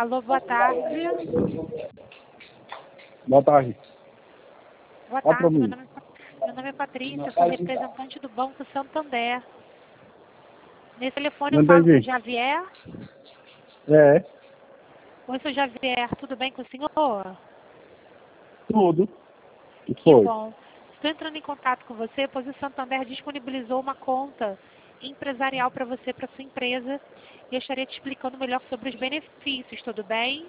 Alô, boa tarde. Boa tarde. Boa Ó pra tarde, mim. meu nome é Patrícia, eu sou representante do Banco Santander. Nesse telefone Não eu falo com o entendi. Javier. É, Oi, seu Javier, tudo bem com o senhor? tudo. Que Que foi? bom. Estou entrando em contato com você, pois o Santander disponibilizou uma conta empresarial para você, para sua empresa, e eu estarei te explicando melhor sobre os benefícios, tudo bem?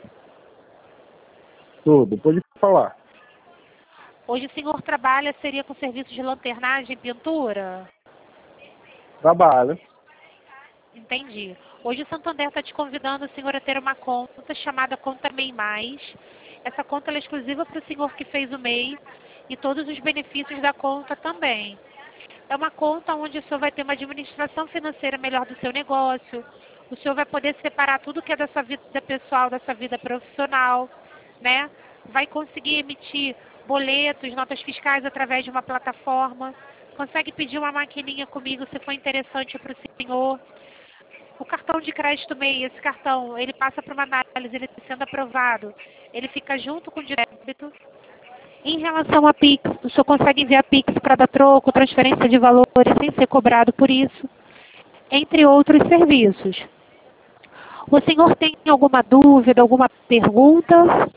Tudo. Pode falar. Hoje o senhor trabalha, seria com serviço de lanternagem e pintura? Trabalho. Entendi. Hoje o Santander está te convidando, o senhor, a ter uma conta chamada Conta MEI Mais. Essa conta ela é exclusiva para o senhor que fez o MEI e todos os benefícios da conta também. É uma conta onde o senhor vai ter uma administração financeira melhor do seu negócio. O senhor vai poder separar tudo que é da sua vida pessoal, da sua vida profissional, né? Vai conseguir emitir boletos, notas fiscais através de uma plataforma. Consegue pedir uma maquininha comigo se for interessante para o senhor. O cartão de crédito MEI, esse cartão, ele passa por uma análise, ele sendo aprovado, ele fica junto com o de débito. Em relação a Pix, o senhor consegue enviar Pix para dar troco, transferência de valores sem ser cobrado por isso, entre outros serviços. O senhor tem alguma dúvida, alguma pergunta?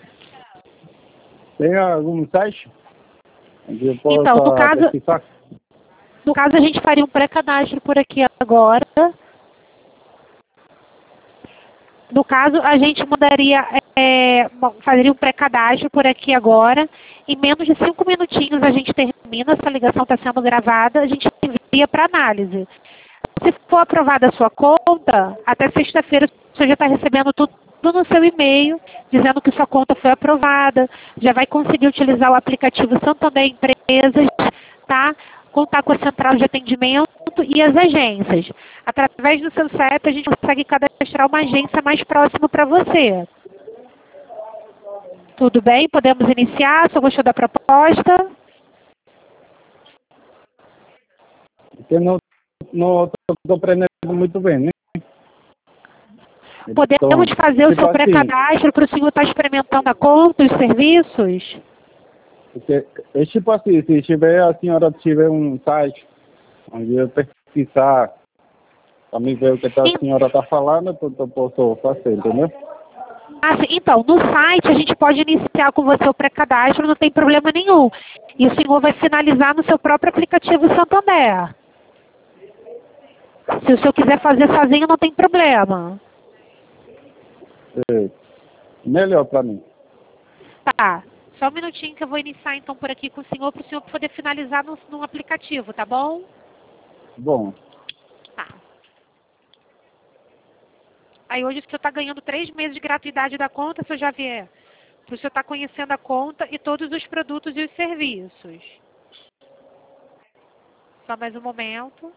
Tem algum site onde eu Então, no possa caso, pesquisar? no caso a gente faria um pré-cadastro por aqui agora. No caso, a gente mandaria, faria um pré-cadastro por aqui agora. Em menos de 5 minutinhos a gente termina, essa ligação está sendo gravada, a gente envia para análise. Se for aprovada a sua conta, até sexta-feira você já está recebendo tudo no seu e-mail, dizendo que sua conta foi aprovada, já vai conseguir utilizar o aplicativo Santander Empresas, tá? Contar com a central de atendimento e as agências. Através do seu CEP, a gente consegue cadastrar uma agência mais próxima para você. Tudo bem? Podemos iniciar? Você gostou da proposta? Porque não estou compreendendo muito bem, né? Podemos Então, fazer o tipo seu assim, pré-cadastro para o senhor estar experimentando a conta, os serviços? porque, é tipo assim, se tiver, a senhora tiver um site onde eu pesquisar, para me ver o que a senhora está falando, eu posso fazer, entendeu? Então, no site a gente pode iniciar com você o pré-cadastro, não tem problema nenhum. E o senhor vai finalizar no seu próprio aplicativo Santander. Se o senhor quiser fazer sozinho, não tem problema. É, melhor para mim. Tá. Só um minutinho que eu vou iniciar então por aqui com o senhor, para o senhor poder finalizar no aplicativo, tá bom? Bom, Tá. Aí hoje o senhor está ganhando 3 meses de gratuidade da conta, seu Javier. Para o senhor estar conhecendo a conta e todos os produtos e os serviços. Só mais um momento.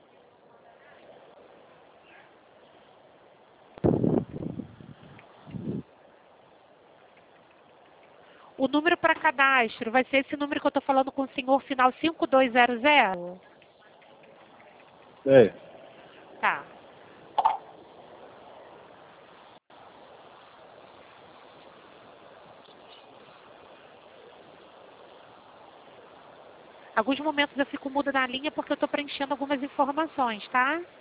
O número para cadastro vai ser esse número que eu estou falando com o senhor, final 5200? é. Tá. Alguns momentos eu fico muda na linha porque eu estou preenchendo algumas informações, tá?